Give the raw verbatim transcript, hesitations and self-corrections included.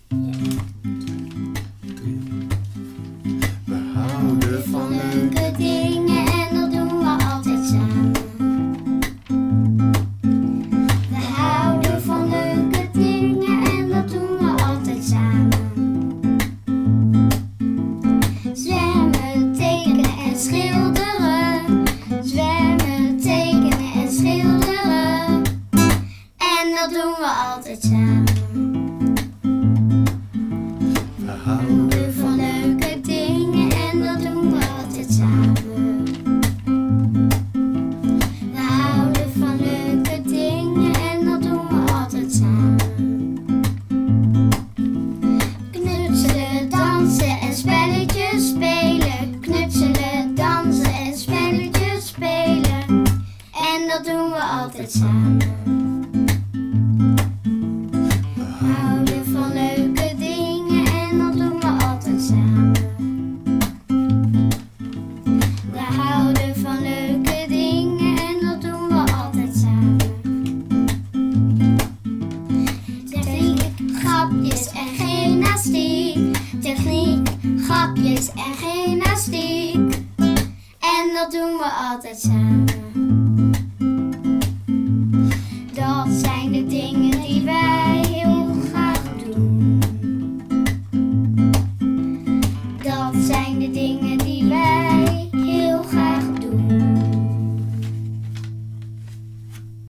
We houden van leuke dingen en dat doen we altijd samen. We houden van leuke dingen en dat doen we altijd samen. Zwemmen, tekenen en schilderen. Zwemmen, tekenen en schilderen. En dat doen we altijd samen. We houden van leuke dingen en dat doen we altijd samen. We houden van leuke dingen en dat doen we altijd samen. Knutselen, dansen en spelletjes spelen. Knutselen, dansen en spelletjes spelen. En dat doen we altijd samen. We houden van leuke dingen en dat doen we altijd samen. We houden van leuke dingen en dat doen we altijd samen. Techniek, grapjes en gymnastiek. Techniek, grapjes en gymnastiek. En dat doen we altijd samen.